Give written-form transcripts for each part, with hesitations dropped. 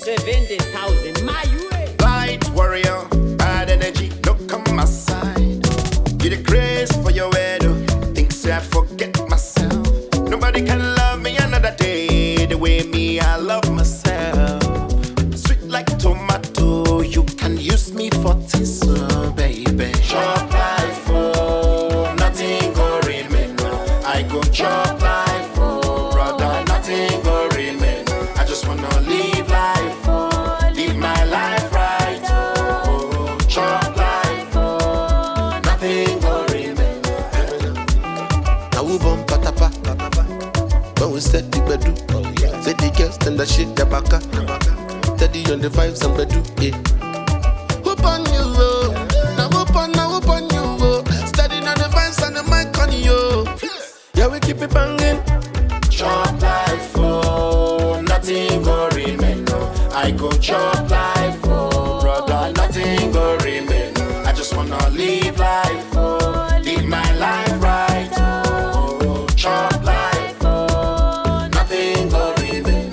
70,000. My way. Light warrior, bad energy, look on my side. Get a grace for your head. Think say I forget myself. Nobody can love me another day the way me I love myself. Sweet like tomato, you can use me for tissue, baby. Chop life, oh, nothing go remain. I go chop life, oh, brother, nothing go remain. I just wanna live life, oh, live my life right, oh, chop life, oh, nothing go remain. Now we bump patapa, but we set the bedu. Say the girls and the shit the baka. Steady on the vibes and bedu, yeah. Whoop on you, oh. Now whoop on you, oh. Steady on the vibes and the mic on you. Yeah, we keep it banging. Chop life, oh, nothing go remain. No. I go chop life, oh, brother, nothing go remain. I just wanna live life, oh, live my life right, oh, chop life, oh, nothing go remain.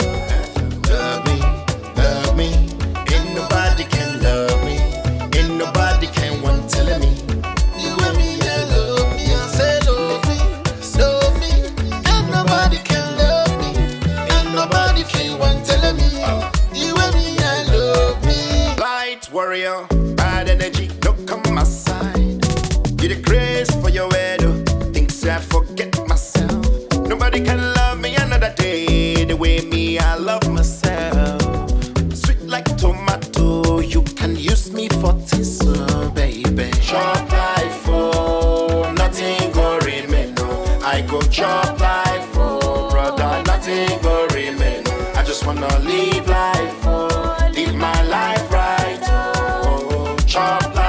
Love me, ain't nobody can love me, ain't nobody can want telling me. You and me, I love me. I say love me. Ain't nobody can love me. Ain't nobody can want telling me. You and me, I love me. Light warrior, bad energy, look on my side. Get a grace for your head. Think say I forget myself. Nobody can love me another day the way me I love myself. Sweet like tomato, you can use me for tissue, baby. Chop life, oh, nothing go remain. No. I go chop life, oh, brother, nothing go remain. I just wanna live life, oh, live my life right, oh, chop life.